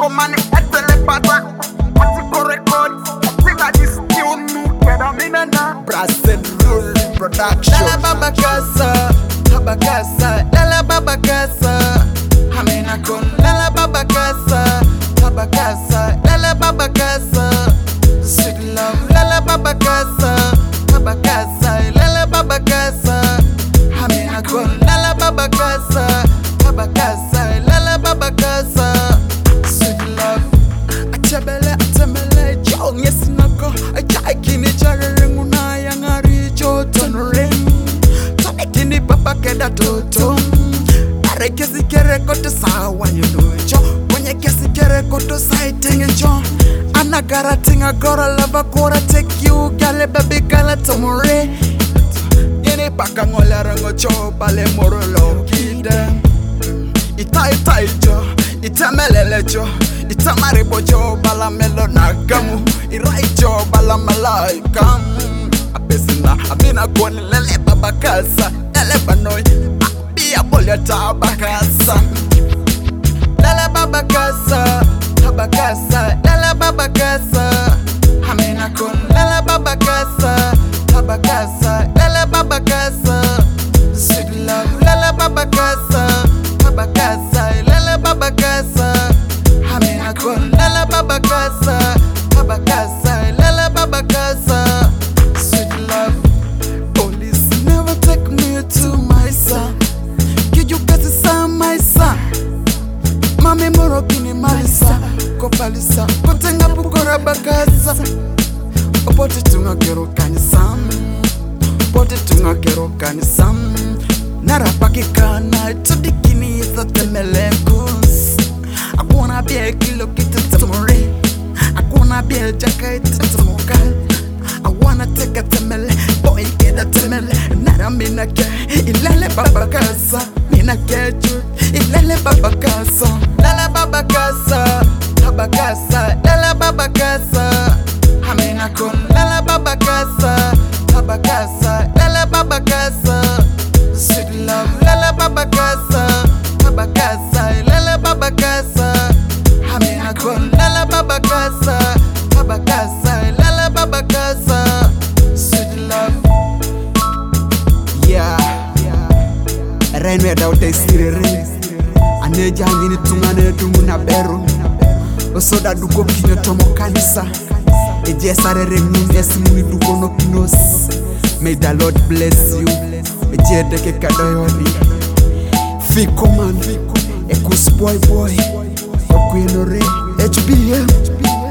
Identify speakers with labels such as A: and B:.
A: komani etele pata Atiko record Tinga this tune Keda minana
B: Brassen Rule Production.
C: Lala baba kasa, tabakasa. Lala baba kasa, hamina kon. Lala baba kasa, tabakasa. Lala baba kasa, sweet love. Lala baba kasa, tabakasa. Lala baba kasa, hamina kon. Lala baba kasa, tabakasa. Lala baba kasa, sweet love. Atemele, John yes nako. Achai kini chare nguna yangari joton ring. Tane kini papa keda toto. Are kesi kere koto sawa you know jo. Kwenye kesi kere koto saiting jo. Anagara tinga gora lava kora take you gale baby gala tomore. Yene paka ngola rango cho pale moro lo kida. Itai jo, itamelele jo. Itamari bojo bala melo nagamu Irai jo bala malaika Abesina abina kwani lele babakasa Lele banoi Abia bolya tabakasa Lele babakasa Tabakasa Lele babakasa Hamina kun Lele babakasa Tabakasa Lele babakasa Sweet love Lele babakasa Tabakasa Lele babakasa Hamina kon lala baba kasa, tabakasa, lala baba kasa, sweet love. Police never take me to my son. You kasi sa my son. Mami morokini malisa, kopalisa, kotenga bukora bakasa. Opote tunga kero kanisam, opote tunga kero kanisam. Narapakikana tudikini isa temelekus. I wanna be a kilo kita tomorrow. I wanna be a jacket tomorrow. I wanna take a temele, boy get a temele. Nara mina ke, ilale baba kasa. Mina ke ju, ilale baba kasa. Lala baba kasa, tabakasa. Lala baba kasa, hamina kon. Lala baba kasa, tabakasa. Lala baba kasa, sweet love. Lala baba kasa, tabakasa. Lala baba kasa, hamina kon. Lala baba kasa, tabakasa. Lala baba kasa, sweet love.
B: Yeah. Rain where doubt is rain. Aneja ngini tungane dumuna beru. Osoda duko kinyo tomo kanisa. Eje sarere ngini esimuni duko no kinos. May the Lord bless you. Eje deke kadoyoni. Fiko man, Ekus boy. Okwinore, HBM.